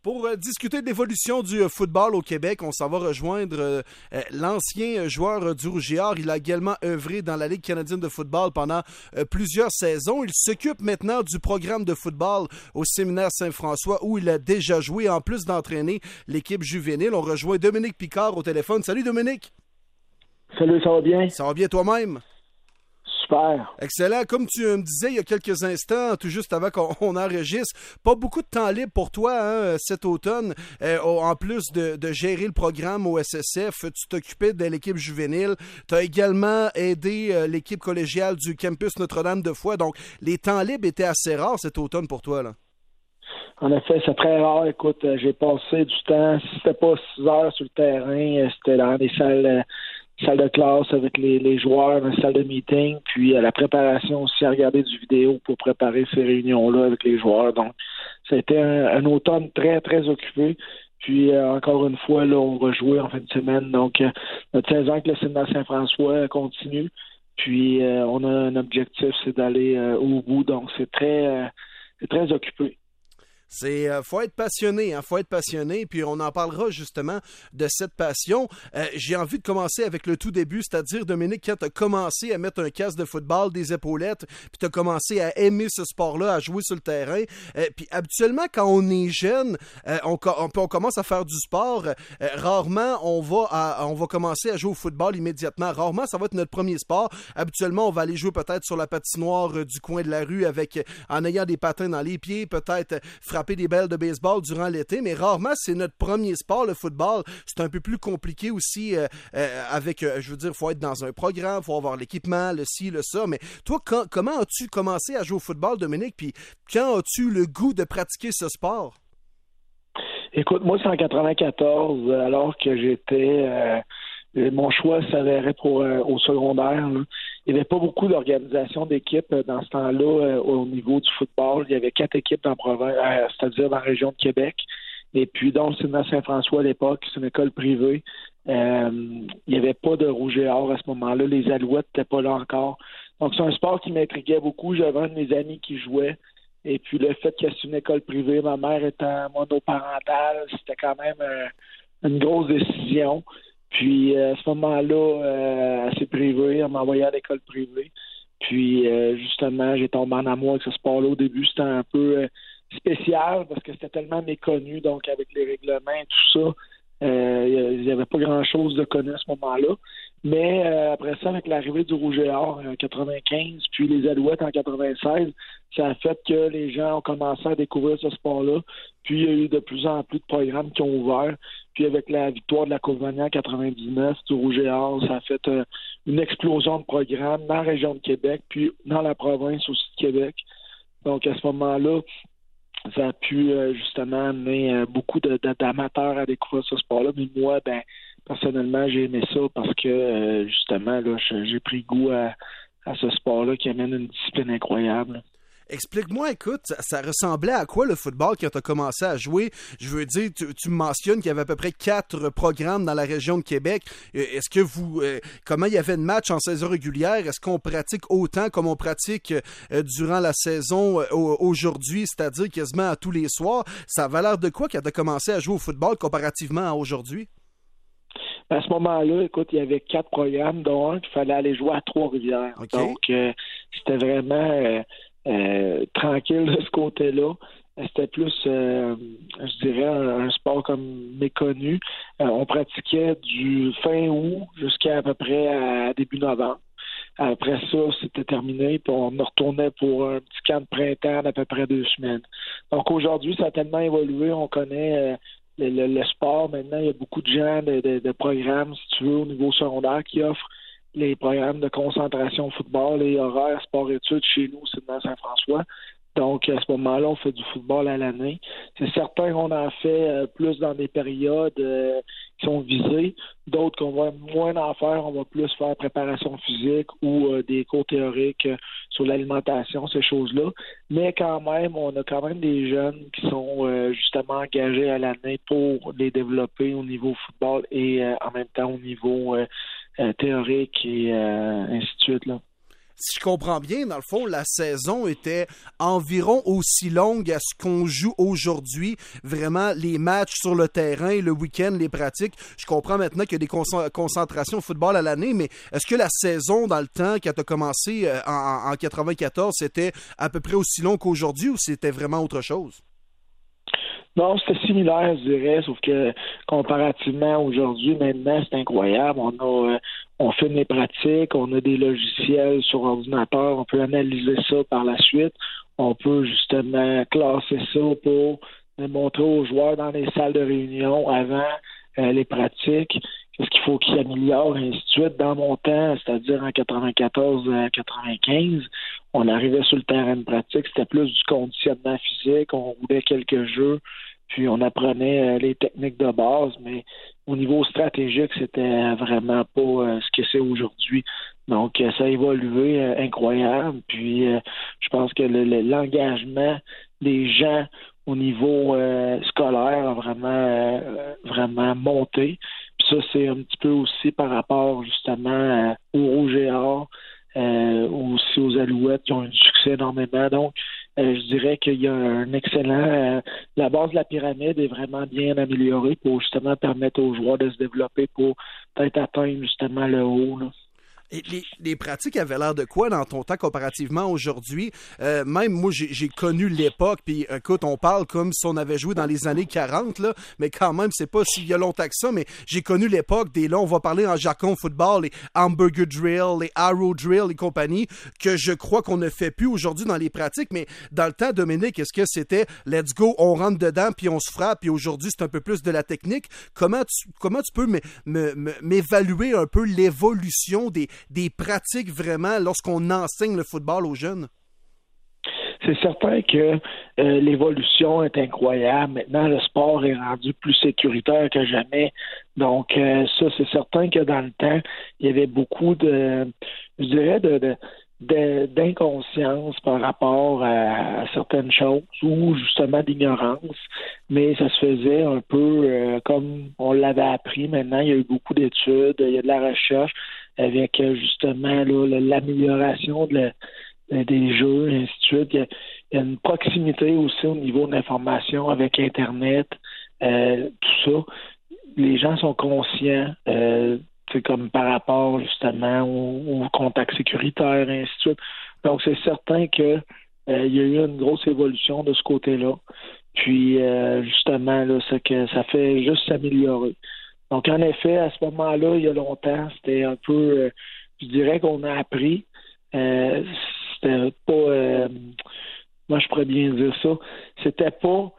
Pour discuter de l'évolution du football au Québec, on s'en va rejoindre l'ancien joueur du Rouge et Or. Il a également œuvré dans la Ligue canadienne de football pendant plusieurs saisons. Il s'occupe maintenant du programme de football au Séminaire Saint-François où il a déjà joué, en plus d'entraîner l'équipe juvénile. On rejoint Dominique Picard au téléphone. Salut Dominique! Salut, ça va bien? Ça va bien toi-même? Super. Excellent. Comme tu me disais il y a quelques instants, tout juste avant qu'on enregistre, pas beaucoup de temps libre pour toi cet automne. En plus de gérer le programme au SSF, tu t'occupais de l'équipe juvénile. Tu as également aidé l'équipe collégiale du campus Notre-Dame de Foix. Donc, les temps libres étaient assez rares cet automne pour toi, là. En effet, c'est très rare. Écoute, j'ai passé du temps, si c'était pas 6 heures sur le terrain, c'était dans des salles de classe avec les joueurs, dans les salles de meeting, puis la préparation aussi à regarder du vidéo pour préparer ces réunions-là avec les joueurs. Donc, ça a été un automne très, très occupé. Puis, encore une fois, là, on va jouer en fin de semaine. Donc, notre saison avec le Séminaire Saint-François continue. Puis, on a un objectif, c'est d'aller au bout. Donc, c'est très occupé. Faut être passionné, hein, faut être passionné, puis on en parlera justement de cette passion. J'ai envie de commencer avec le tout début, c'est-à-dire, Dominique, quand tu as commencé à mettre un casque de football, des épaulettes, puis tu as commencé à aimer ce sport-là, à jouer sur le terrain. Puis habituellement, quand on est jeune, on commence à faire du sport. Rarement, on va commencer à jouer au football immédiatement. Rarement, ça va être notre premier sport. Habituellement, on va aller jouer peut-être sur la patinoire du coin de la rue en ayant des patins dans les pieds, peut-être frapper des balles de baseball durant l'été, mais rarement c'est notre premier sport, le football. C'est un peu plus compliqué aussi je veux dire, il faut être dans un programme, il faut avoir l'équipement, le ci, le ça, mais toi, comment as-tu commencé à jouer au football, Dominique, puis quand as-tu le goût de pratiquer ce sport? Écoute, moi, c'est en 94, alors que j'étais... mon choix s'avérait au secondaire. Là. Il n'y avait pas beaucoup d'organisation d'équipes dans ce temps-là au niveau du football. Il y avait 4 équipes dans la province, c'est-à-dire dans la région de Québec. Et puis, dans le Séminaire Saint-François à l'époque, c'est une école privée. Il n'y avait pas de Rouge et Or à ce moment-là. Les Alouettes n'étaient pas là encore. Donc, c'est un sport qui m'intriguait beaucoup. J'avais un de mes amis qui jouait. Et puis, le fait que c'est une école privée, ma mère étant monoparentale, c'était quand même une grosse décision. Puis, à ce moment-là, elle s'est privée, elle m'a envoyé à l'école privée. Puis, justement, j'ai tombé en amour avec ce sport-là. Au début, c'était un peu spécial parce que c'était tellement méconnu, donc avec les règlements et tout ça, il n'y avait pas grand-chose de connu à ce moment-là. Mais après ça, avec l'arrivée du Rouge et Or en 95, puis les Alouettes en 96, ça a fait que les gens ont commencé à découvrir ce sport-là. Puis il y a eu de plus en plus de programmes qui ont ouvert. Puis avec la victoire de la Coupe-Vanier en 99 du Rouge et Or, ça a fait une explosion de programmes dans la région de Québec, puis dans la province aussi de Québec. Donc à ce moment-là, ça a pu justement amener beaucoup d'amateurs à découvrir ce sport-là. Mais moi, personnellement, j'ai aimé ça parce que justement, là, j'ai pris goût à ce sport-là qui amène une discipline incroyable. Explique-moi, écoute, ça ressemblait à quoi le football quand tu as commencé à jouer? Je veux dire, tu me mentionnes qu'il y avait à peu près 4 programmes dans la région de Québec. Est-ce que comment il y avait de matchs en saison régulière? Est-ce qu'on pratique autant comme on pratique durant la saison aujourd'hui, c'est-à-dire quasiment à tous les soirs? Ça avait l'air de quoi quand tu as commencé à jouer au football comparativement à aujourd'hui? À ce moment-là, écoute, il y avait 4 programmes, dont un qu'il fallait aller jouer à Trois-Rivières. Okay. Donc, c'était vraiment... tranquille de ce côté-là. C'était plus, je dirais, un sport comme méconnu. On pratiquait du fin août jusqu'à à peu près à début novembre. Après ça, c'était terminé, puis on retournait pour un petit camp de printemps d'à peu près 2 semaines. Donc aujourd'hui, ça a tellement évolué, on connaît le sport. Maintenant, il y a beaucoup de gens, de programmes, si tu veux, au niveau secondaire qui offrent les programmes de concentration au football, les horaires, sport-études chez nous, c'est dans Saint-François. Donc, à ce moment-là, on fait du football à l'année. C'est certain qu'on en fait plus dans des périodes qui sont visées. D'autres qu'on va moins en faire, on va plus faire préparation physique ou des cours théoriques sur l'alimentation, ces choses-là. Mais quand même, on a quand même des jeunes qui sont justement engagés à l'année pour les développer au niveau football et en même temps au niveau théorique et ainsi de suite, là. si je comprends bien, dans le fond, la saison était environ aussi longue à ce qu'on joue aujourd'hui. Vraiment, les matchs sur le terrain, le week-end, les pratiques. Je comprends maintenant qu'il y a des concentrations au football à l'année, mais est-ce que la saison, dans le temps, quand tu as commencé en 94, c'était à peu près aussi long qu'aujourd'hui ou c'était vraiment autre chose? Non, c'était similaire, je dirais, sauf que comparativement aujourd'hui, maintenant, c'est incroyable. On filme les pratiques, on a des logiciels sur ordinateur, on peut analyser ça par la suite. On peut justement classer ça pour montrer aux joueurs dans les salles de réunion avant les pratiques, qu'est-ce qu'il faut qu'ils améliorent, et ainsi de suite. Dans mon temps, c'est-à-dire en 94 à 95, on arrivait sur le terrain de pratique, c'était plus du conditionnement physique, on roulait quelques jeux, puis on apprenait les techniques de base, mais au niveau stratégique, c'était vraiment pas ce que c'est aujourd'hui. Donc, ça a évolué incroyable. Puis, je pense que l'engagement des gens au niveau scolaire a vraiment monté. Puis ça, c'est un petit peu aussi par rapport justement au Rouge et Or, aussi aux Alouettes qui ont eu du succès énormément. Donc, je dirais qu'il y a un excellent... la base de la pyramide est vraiment bien améliorée pour justement permettre aux joueurs de se développer pour peut-être atteindre justement le haut, là. Et les pratiques avaient l'air de quoi dans ton temps comparativement aujourd'hui? Même moi, j'ai connu l'époque, puis écoute, on parle comme si on avait joué dans les années 40, là, mais quand même, c'est pas s'il y a longtemps que ça, mais j'ai connu l'époque des, là, on va parler en jargon football, les hamburger drill, les arrow drill et compagnie, que je crois qu'on ne fait plus aujourd'hui dans les pratiques, mais dans le temps, Dominique, est-ce que c'était let's go, on rentre dedans, puis on se frappe, puis aujourd'hui, c'est un peu plus de la technique? Comment tu peux m'évaluer un peu l'évolution des pratiques vraiment lorsqu'on enseigne le football aux jeunes? C'est certain que l'évolution est incroyable. Maintenant, le sport est rendu plus sécuritaire que jamais. Donc, ça, c'est certain que dans le temps, il y avait beaucoup d'inconscience par rapport à certaines choses ou justement d'ignorance, mais ça se faisait un peu comme on l'avait appris. Maintenant, il y a eu beaucoup d'études, il y a de la recherche avec justement là, l'amélioration des jeux, et ainsi de suite. Il y a une proximité aussi au niveau de l'information avec Internet, tout ça. Les gens sont conscients, c'est comme par rapport justement au contact sécuritaire, et ainsi de suite. Donc, c'est certain que il y a eu une grosse évolution de ce côté-là. Puis, justement, là, c'est que ça fait juste s'améliorer. Donc, en effet, à ce moment-là, il y a longtemps, c'était un peu, je dirais qu'on a appris. C'était pas, moi, je pourrais bien dire ça. C'était pas,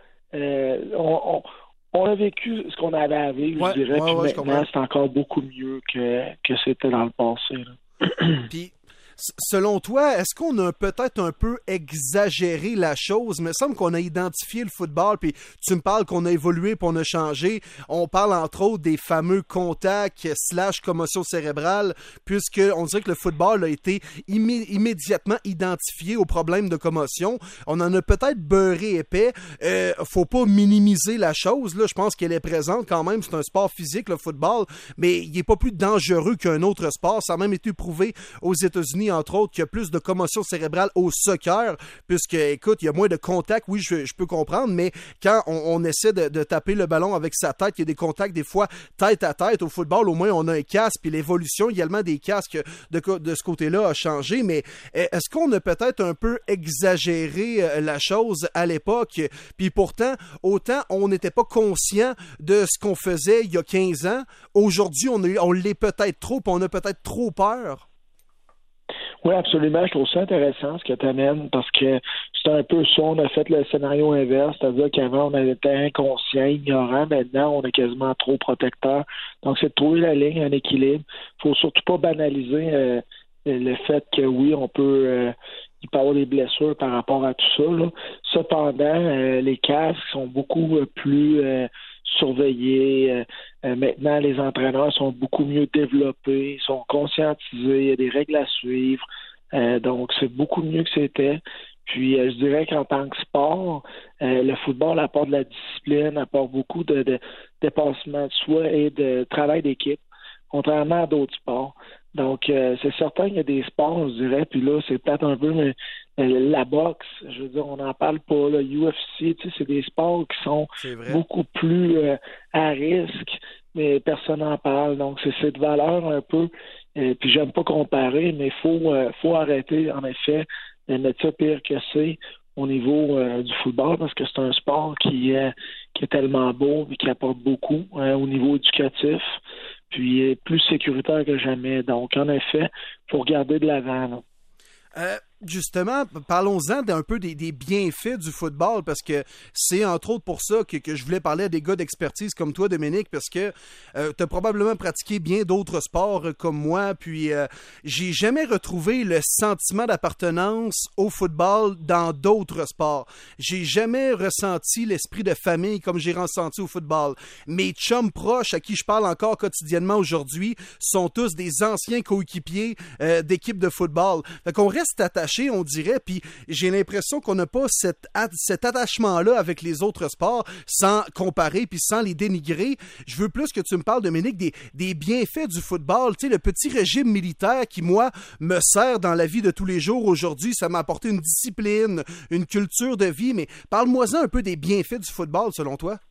on a vécu ce qu'on avait à vivre, je dirais. Puis maintenant, c'est encore beaucoup mieux que c'était dans le passé, là. Puis, selon toi, est-ce qu'on a peut-être un peu exagéré la chose? Il me semble qu'on a identifié le football, puis tu me parles qu'on a évolué, puis on a changé. On parle entre autres des fameux contacts / commotion cérébrale, puisque on dirait que le football a été immédiatement identifié aux problèmes de commotion. On en a peut-être beurré épais. Faut pas minimiser la chose, là. Je pense qu'elle est présente quand même. C'est un sport physique, le football, mais il n'est pas plus dangereux qu'un autre sport. Ça a même été prouvé aux États-Unis, entre autres, qu'il y a plus de commotion cérébrale au soccer, puisque, écoute, il y a moins de contacts, oui, je peux comprendre, mais quand on essaie de taper le ballon avec sa tête, il y a des contacts, des fois, tête à tête. Au football, au moins, on a un casque, puis l'évolution également des casques de ce côté-là a changé, mais est-ce qu'on a peut-être un peu exagéré la chose à l'époque? Puis pourtant, autant on n'était pas conscient de ce qu'on faisait il y a 15 ans, aujourd'hui, on l'est peut-être trop, puis on a peut-être trop peur. Oui, absolument. Je trouve ça intéressant ce que tu amènes parce que c'est un peu ça. On a fait le scénario inverse, c'est-à-dire qu'avant, on était inconscient, ignorant. Maintenant, on est quasiment trop protecteur. Donc, c'est de trouver la ligne, un équilibre. Il ne faut surtout pas banaliser le fait que oui, on peut... il peut y avoir des blessures par rapport à tout ça, là. Cependant, les casques sont beaucoup plus surveillés. Maintenant, les entraîneurs sont beaucoup mieux développés, sont conscientisés, il y a des règles à suivre. Donc, c'est beaucoup mieux que c'était. Puis, je dirais qu'en tant que sport, le football apporte de la discipline, apporte beaucoup de dépassement de soi et de travail d'équipe, contrairement à d'autres sports. Donc, c'est certain qu'il y a des sports, je dirais, puis là, c'est peut-être un peu mais, la boxe, je veux dire, on n'en parle pas, là, UFC, tu sais, c'est des sports qui sont beaucoup plus à risque, mais personne n'en parle. Donc, c'est cette valeur un peu, puis j'aime pas comparer, mais faut arrêter, en effet, de mettre ça pire que c'est au niveau du football, parce que c'est un sport qui est tellement beau et qui apporte beaucoup au niveau éducatif, puis est plus sécuritaire que jamais. Donc, en effet, il faut regarder de l'avant. Justement, parlons-en d'un peu des bienfaits du football, parce que c'est entre autres pour ça que je voulais parler à des gars d'expertise comme toi, Dominique, parce que tu as probablement pratiqué bien d'autres sports comme moi, puis j'ai jamais retrouvé le sentiment d'appartenance au football dans d'autres sports. J'ai jamais ressenti l'esprit de famille comme j'ai ressenti au football. Mes chums proches à qui je parle encore quotidiennement aujourd'hui sont tous des anciens coéquipiers d'équipes de football. Fait qu'on reste attaché, on dirait, puis j'ai l'impression qu'on n'a pas cet attachement-là avec les autres sports sans comparer puis sans les dénigrer. Je veux plus que tu me parles, Dominique, des bienfaits du football. Tu sais, le petit régime militaire qui, moi, me sert dans la vie de tous les jours aujourd'hui. Ça m'a apporté une discipline, une culture de vie, mais parle-moi-en un peu des bienfaits du football, selon toi.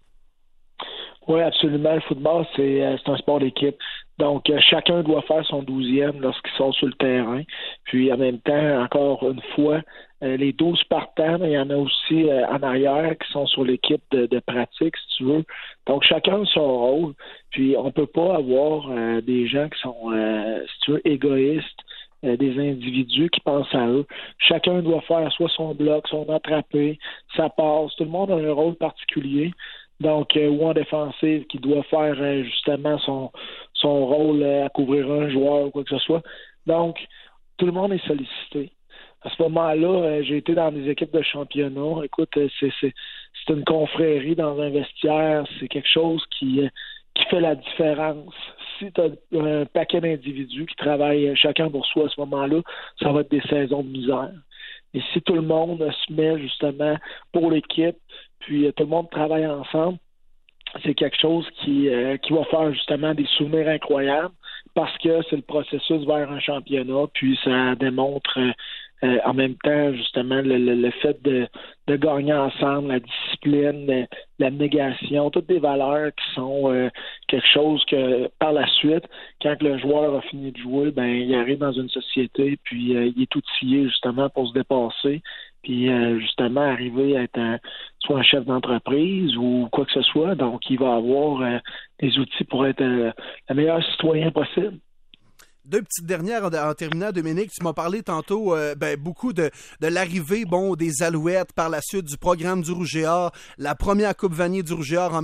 Oui, absolument. Le football, c'est un sport d'équipe. Donc, chacun doit faire son 12e lorsqu'ils sont sur le terrain. Puis, en même temps, encore une fois, les 12 partants, mais il y en a aussi en arrière qui sont sur l'équipe de pratique, si tu veux. Donc, chacun a son rôle. Puis, on peut pas avoir des gens qui sont, si tu veux, égoïstes, des individus qui pensent à eux. Chacun doit faire soit son bloc, son attrapé, sa passe. Tout le monde a un rôle particulier. Donc, ou en défensive, qui doit faire justement son rôle à couvrir un joueur ou quoi que ce soit. Donc, tout le monde est sollicité. À ce moment-là, j'ai été dans des équipes de championnat. Écoute, c'est une confrérie dans un vestiaire. C'est quelque chose qui fait la différence. Si tu as un paquet d'individus qui travaillent chacun pour soi à ce moment-là, ça va être des saisons de misère. Et si tout le monde se met justement pour l'équipe, puis tout le monde travaille ensemble, c'est quelque chose qui va faire justement des souvenirs incroyables parce que c'est le processus vers un championnat, puis ça démontre en même temps justement le fait de gagner ensemble, la discipline, l'abnégation, toutes des valeurs qui sont quelque chose que par la suite, quand le joueur a fini de jouer, ben il arrive dans une société, puis il est outillé justement pour se dépasser, puis justement arriver à être soit un chef d'entreprise ou quoi que ce soit. Donc, il va avoir des outils pour être le meilleur citoyen possible. Deux petites dernières en terminant, Dominique. Tu m'as parlé tantôt beaucoup de l'arrivée des Alouettes, par la suite du programme du Rouge et Or, la première Coupe Vanier du Rouge et Or en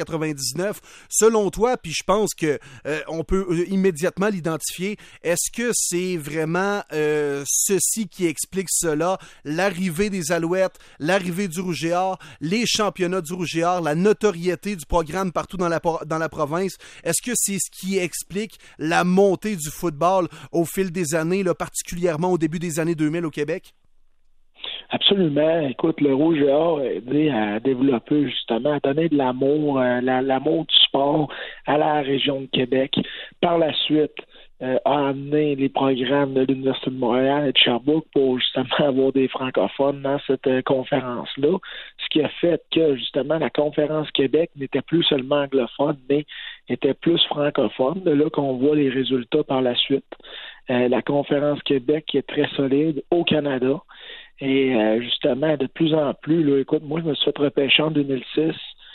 1999. Selon toi, puis je pense que on peut immédiatement l'identifier, est-ce que c'est vraiment ceci qui explique cela, l'arrivée des Alouettes, l'arrivée du Rouge et Or, les championnats du Rouge et Or, la notoriété du programme partout dans la province? Est-ce que c'est ce qui explique la montée du football au fil des années, là, particulièrement au début des années 2000 au Québec? Absolument. Écoute, le Rouge et Or a aidé à développer, justement, à donner de l'amour, l'amour du sport à la région de Québec. Par la suite, a amené les programmes de l'Université de Montréal et de Sherbrooke pour justement avoir des francophones dans cette conférence-là, ce qui a fait que justement la conférence Québec n'était plus seulement anglophone, mais était plus francophone. De là qu'on voit les résultats par la suite. La conférence Québec qui est très solide au Canada et justement de plus en plus, là, écoute, moi je me suis fait repêcher en 2006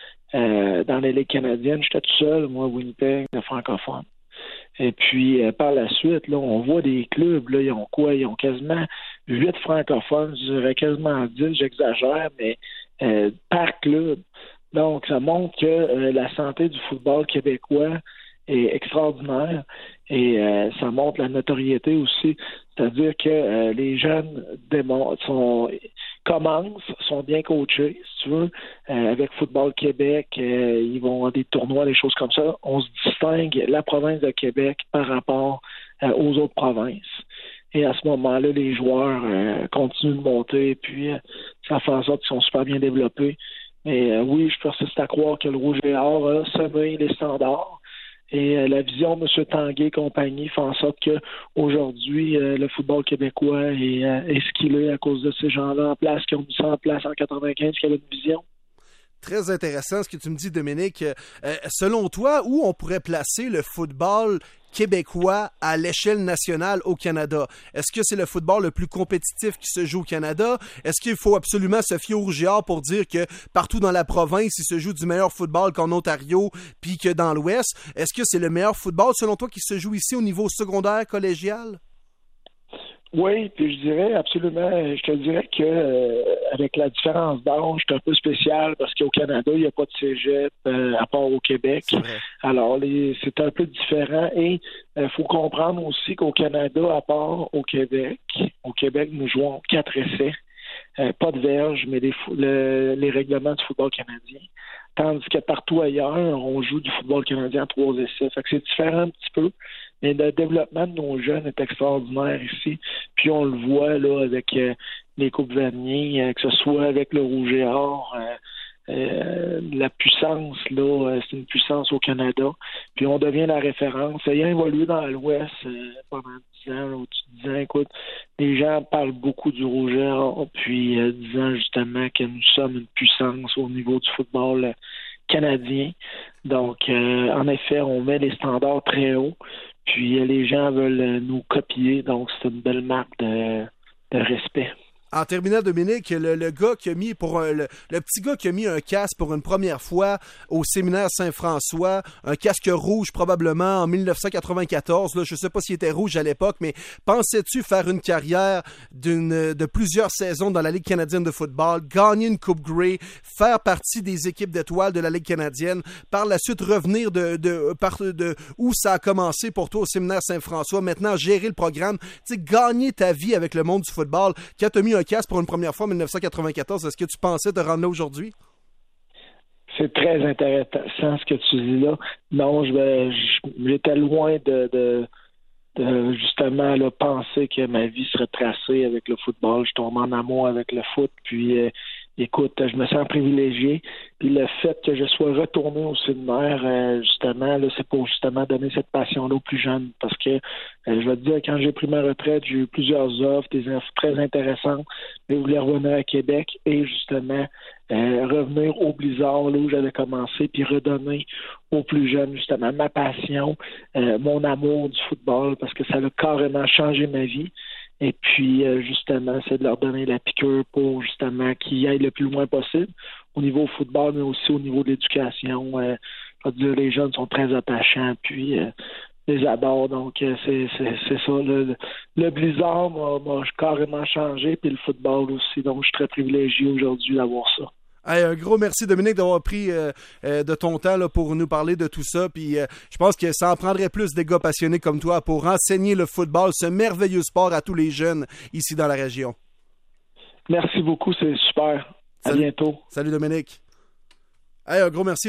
dans les ligues canadiennes, j'étais tout seul, moi, à Winnipeg, de francophone. Et puis, par la suite, là, on voit des clubs, là, ils ont quoi? Ils ont quasiment 8 francophones, je dirais quasiment 10, j'exagère, mais par club. Donc, ça montre que la santé du football québécois est extraordinaire et ça montre la notoriété aussi. C'est-à-dire que les jeunes sont bien coachés, si tu veux, avec Football Québec, ils vont à des tournois, des choses comme ça. On se distingue la province de Québec par rapport aux autres provinces. Et à ce moment-là, les joueurs continuent de monter, puis ça fait en sorte qu'ils sont super bien développés. Mais oui, je persiste à croire que le Rouge et Or a semé les standards. Et la vision de M. Tanguay et compagnie fait en sorte qu'aujourd'hui, le football québécois est ce qu'il est à cause de ces gens-là en place, qui ont mis ça en place en 95, qui avaient une vision. Très intéressant ce que tu me dis, Dominique. Selon toi, où on pourrait placer le football québécois à l'échelle nationale au Canada? Est-ce que c'est le football le plus compétitif qui se joue au Canada? Est-ce qu'il faut absolument se fier au Rouge et Or pour dire que partout dans la province, il se joue du meilleur football qu'en Ontario puis que dans l'Ouest? Est-ce que c'est le meilleur football, selon toi, qui se joue ici au niveau secondaire, collégial? Oui, puis je dirais absolument, je te dirais que avec la différence d'âge, c'est un peu spécial parce qu'au Canada, il n'y a pas de cégep à part au Québec. Alors, c'est un peu différent et il faut comprendre aussi qu'au Canada, à part au Québec, nous jouons 4 essais. Pas de verge, mais les règlements du football canadien. Tandis que partout ailleurs, on joue du football canadien à 3 essais. Fait que c'est différent un petit peu. Mais le développement de nos jeunes est extraordinaire ici. Puis on le voit là avec les Coupes Vanier, que ce soit avec le Rouge et Or. La puissance, là, c'est une puissance au Canada. Puis on devient la référence. Ayant évolué dans l'Ouest pendant 10 ans, au-dessus de 10 ans, écoute, les gens parlent beaucoup du Rouge et Or, puis disant justement que nous sommes une puissance au niveau du football canadien. Donc, en effet, on met les standards très hauts. Puis les gens veulent nous copier, donc c'est une belle marque de respect. En terminant, Dominique, le gars qui a mis le petit gars qui a mis un casque pour une première fois au séminaire Saint-François, un casque rouge probablement en 1994, là, je sais pas s'il était rouge à l'époque, mais pensais-tu faire une carrière de plusieurs saisons dans la Ligue canadienne de football, gagner une Coupe Grey, faire partie des équipes d'étoiles de la Ligue canadienne, par la suite revenir de où ça a commencé pour toi au séminaire Saint-François, maintenant gérer le programme, tu sais, gagner ta vie avec le monde du football, quand tu as mis un casque pour une première fois en 1994, est-ce que tu pensais te rendre là aujourd'hui? C'est très intéressant ce que tu dis là. Non, j'étais loin de justement là, penser que ma vie serait tracée avec le football. Je tombe en amour avec le foot, puis écoute, je me sens privilégié. Puis le fait que je sois retourné au séminaire, justement, là, c'est pour justement donner cette passion-là aux plus jeunes. Parce que, je vais te dire, quand j'ai pris ma retraite, j'ai eu plusieurs offres, des offres très intéressantes. Je voulais revenir à Québec et justement revenir au Blizzard, là où j'avais commencé, puis redonner aux plus jeunes, justement, ma passion, mon amour du football, parce que ça a carrément changé ma vie. Et puis, justement, c'est de leur donner la piqûre pour, justement, qu'ils aillent le plus loin possible au niveau football, mais aussi au niveau de l'éducation. Je veux dire, les jeunes sont très attachants, puis les adorent. Donc, c'est ça. Le Blizzard m'a carrément changé, puis le football aussi. Donc, je suis très privilégié aujourd'hui d'avoir ça. Hey, un gros merci, Dominique, d'avoir pris de ton temps là, pour nous parler de tout ça. Puis je pense que ça en prendrait plus des gars passionnés comme toi pour enseigner le football, ce merveilleux sport à tous les jeunes ici dans la région. Merci beaucoup, c'est super. À bientôt. Salut, Dominique. Hey, un gros merci.